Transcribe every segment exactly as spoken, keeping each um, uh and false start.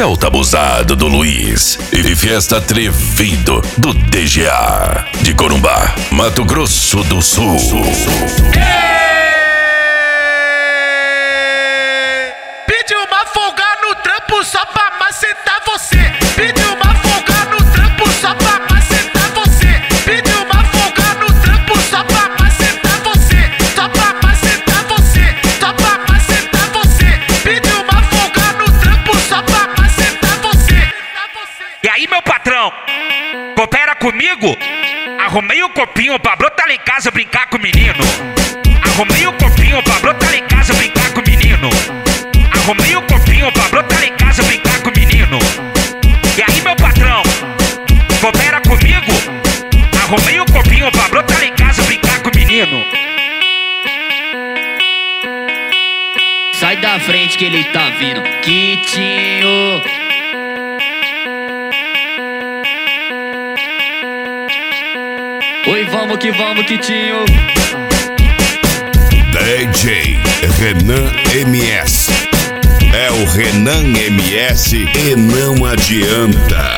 Celta abusado do Luiz e Fiesta atrevido do D G A de Corumbá, Mato Grosso do Sul. Pediu uma folga no trampo só pra macetar você. Pediu uma folga no trampo só pra macetar você. Pediu uma folga no trampo só pra macetar você. Só pra macetar você. Só pra macetar você. Pediu uma folga no trampo só pra macetar você. E aí, meu patrão, coopera comigo? Arrumei o copinho pra brotar lá em casa brincar com o menino. Arrumei o copinho pra brotar lá em casa brincar com o menino. Arrumei o copinho pra brotar lá em casa brincar com o menino. E aí, meu patrão, coopera comigo? Arrumei o copinho pra brotar lá em casa brincar com o menino. Sai da frente que ele tá vindo, Quitinho. Oi, vamos que vamos, Quitinho. D J Renan M S. É o Renan M S e não adianta.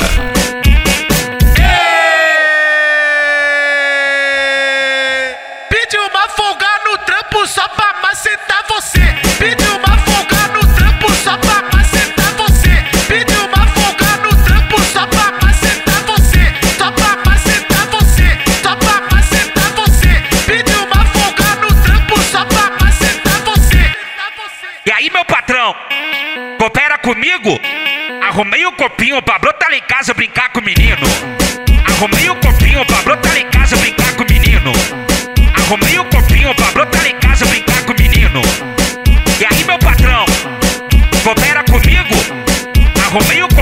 Pediu uma folga no trampo só pra macetar você. Pediu uma folga no trampo só pra macetar você. Pediu uma folga no trampo só pra macetar você. Só pra macetar você. Só pra macetar você. Pediu uma folga no trampo só pra macetar você. E aí, meu patrão, coopera comigo? Arrumei o copinho pra brotar lá em casa brincar com o menino. Arrumei o copinho pra brotar lá em casa brincar com o menino. Arrumei o copinho pra brotar lá em casa brincar com o menino. E aí, meu patrão, coopera comigo? Arrumei o